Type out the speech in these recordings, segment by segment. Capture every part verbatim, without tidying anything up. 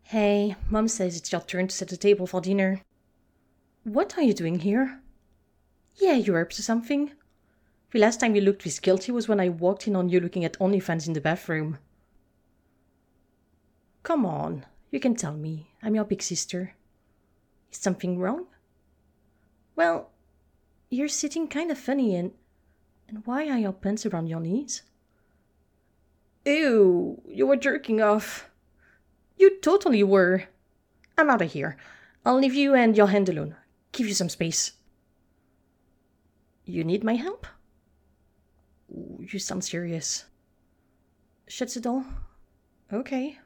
Hey, Mom says it's your turn to set the table for dinner. What are you doing here? Yeah, you're up to something? The last time you looked this guilty was when I walked in on you looking at OnlyFans in the bathroom. Come on, you can tell me. I'm your big sister. Is something wrong? Well, you're sitting kind of funny and... And why are your pants around your knees? Ew, you were jerking off. You totally were. I'm out of here. I'll leave you and your hand alone. Give you some space. You need my help? Ooh, you sound serious. Shut the door. Okay.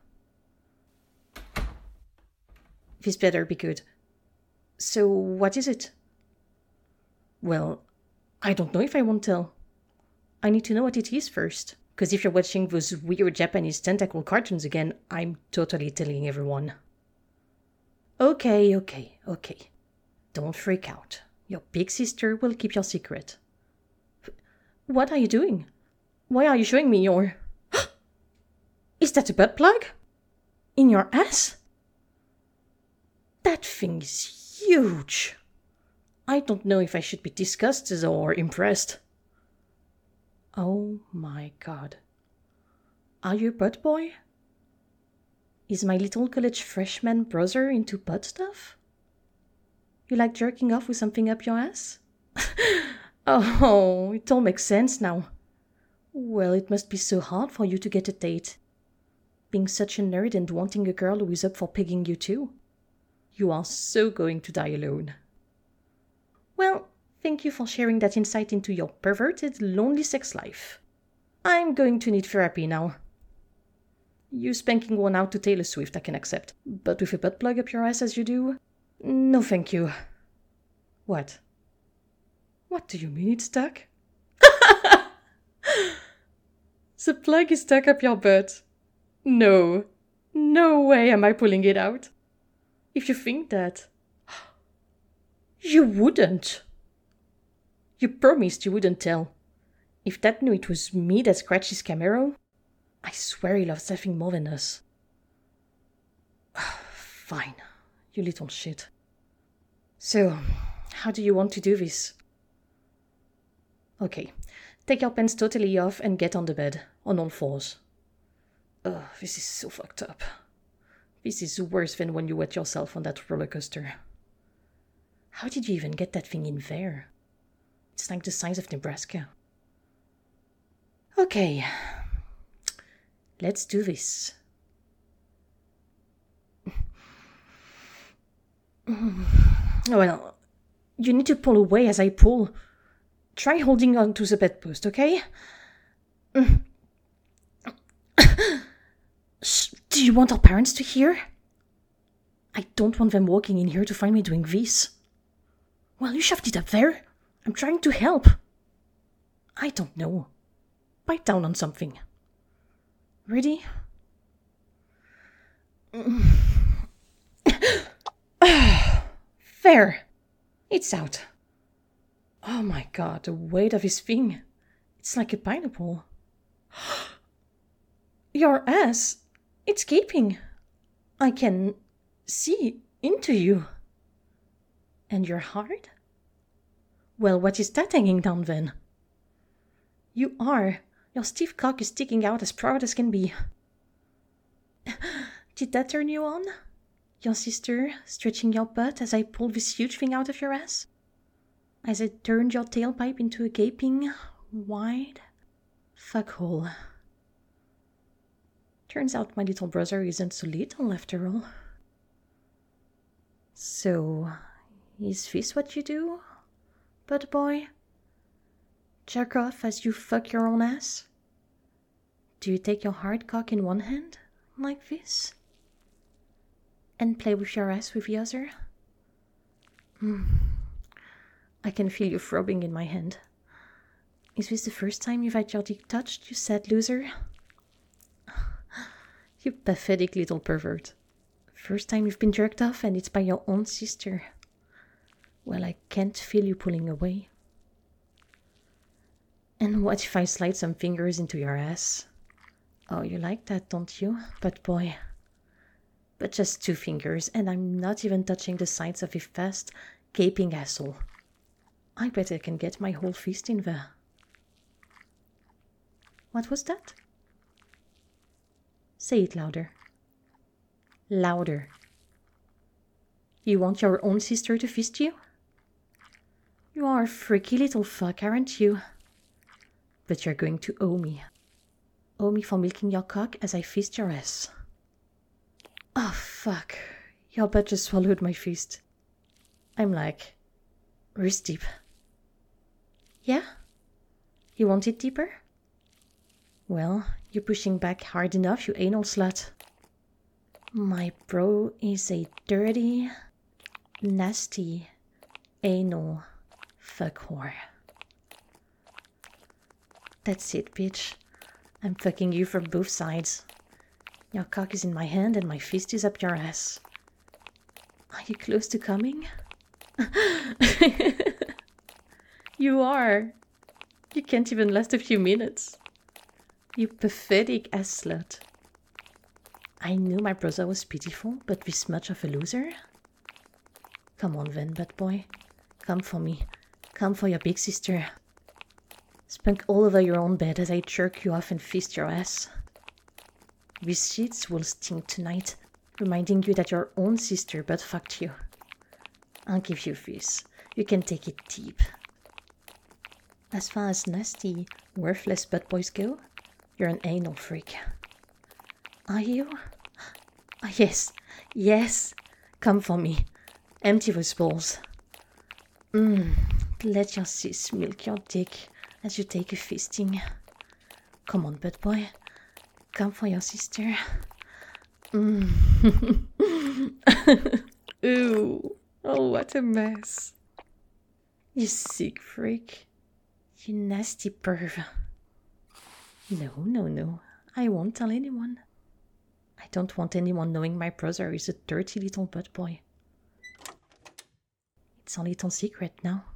This better be good. So, what is it? Well, I don't know if I won't tell. I need to know what it is first. Because if you're watching those weird Japanese tentacle cartoons again, I'm totally telling everyone. Okay, okay, okay. Don't freak out. Your big sister will keep your secret. What are you doing? Why are you showing me your... Is that a butt plug? In your ass? That thing is huge. I don't know if I should be disgusted or impressed. Oh my god. Are you a butt boy? Is my little college freshman brother into butt stuff? You like jerking off with something up your ass? Oh, it all makes sense now. Well, it must be so hard for you to get a date. Being such a nerd and wanting a girl who is up for pegging you too. You are so going to die alone. Well, thank you for sharing that insight into your perverted, lonely sex life. I'm going to need therapy now. You spanking one out to Taylor Swift I can accept, but with a butt plug up your ass as you do? No thank you. What? What do you mean it's stuck? The plug is stuck up your butt. No. No way am I pulling it out. If you think that... You wouldn't. You promised you wouldn't tell. If Dad knew it was me that scratched his Camaro, I swear he loves nothing more than us. Fine, you little shit. So, how do you want to do this? Okay, take your pants totally off and get on the bed, on all fours. Ugh, this is so fucked up. This is worse than when you wet yourself on that roller coaster. How did you even get that thing in there? It's like the size of Nebraska. Okay, let's do this. Well, you need to pull away as I pull. Try holding on to the bedpost, okay? Do you want our parents to hear? I don't want them walking in here to find me doing this. Well, you shoved it up there. I'm trying to help. I don't know. Bite down on something. Ready? There. It's out. Oh my god, the weight of his thing. It's like a pineapple. Your ass. It's gaping. I can see into you. And your heart? Well, what is that hanging down then? You are. Your stiff cock is sticking out as proud as can be. Did that turn you on? Your sister stretching your butt as I pulled this huge thing out of your ass? As it turned your tailpipe into a gaping, wide fuckhole. Turns out my little brother isn't so little after all. So, is this what you do, butt boy? Jerk off as you fuck your own ass? Do you take your hard cock in one hand, like this? And play with your ass with the other? Mm. I can feel you throbbing in my hand. Is this the first time you've had your dick touched, you sad loser? You pathetic little pervert. First time you've been jerked off and it's by your own sister. Well, I can't feel you pulling away. And what if I slide some fingers into your ass? Oh, you like that, don't you, butt boy? but just two fingers, and I'm not even touching the sides of his fast, gaping asshole. I bet I can get my whole fist in there. What was that? Say it louder. Louder. You want your own sister to fist you? You are a freaky little fuck, aren't you? But you're going to owe me. Owe me for milking your cock as I fist your ass. Oh, fuck. Your butt just swallowed my fist. I'm like, wrist deep. Yeah? You want it deeper? Well, you're pushing back hard enough, you anal slut. My bro is a dirty, nasty, anal fuck whore. That's it, bitch. I'm fucking you from both sides. Your cock is in my hand and my fist is up your ass. Are you close to coming? You are. You can't even last a few minutes. You pathetic ass slut. I knew my brother was pitiful, but this much of a loser? Come on then, bad boy. Come for me. Come for your big sister. Spunk all over your own bed as I jerk you off and fist your ass. These sheets will stink tonight, reminding you that your own sister butt fucked you. I'll give you this. You can take it deep. As far as nasty, worthless butt boys go, you're an anal freak. Are you? Oh, yes, yes. Come for me. Empty those balls. Mmm, let your sis milk your dick as you take a fisting. Come on, butt boy. Come for your sister. Mmm. Ooh. Oh, what a mess. You sick freak. You nasty perv. No, no, no. I won't tell anyone. I don't want anyone knowing my brother is a dirty little butt boy. It's a little secret now.